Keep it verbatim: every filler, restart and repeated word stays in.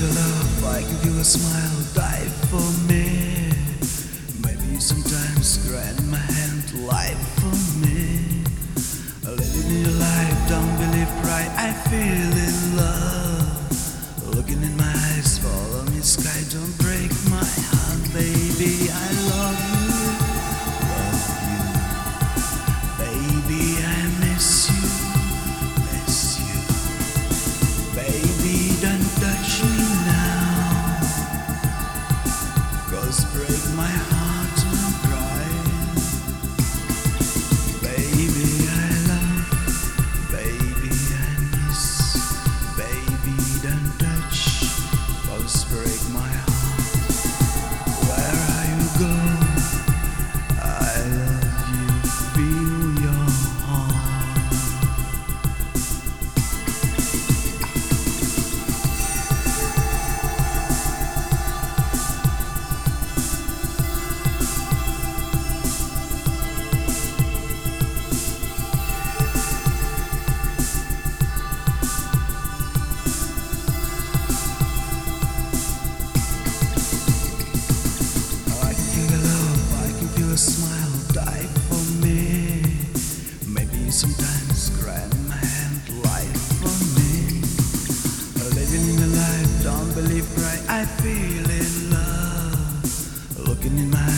feel a love, I can feel a smile, die for me. Maybe you sometimes grant my hand, life for me. Living in your life, don't believe pride, I feel in love. Looking in my eyes, follow me sky, don't break my heart, baby, I love you. Love you. Baby, I miss you, miss you. Baby, don't touch me now, 'cause break my heart and cry. Baby, I love, baby, I miss. Baby, don't touch, 'cause break my heart. Where are you going? I love you, feel your heart. I can feel the love, I can feel a smile, die for me. Maybe you sometimes grant my hand, life for me. Living in the life, don't believe right, I feel in love. Looking in my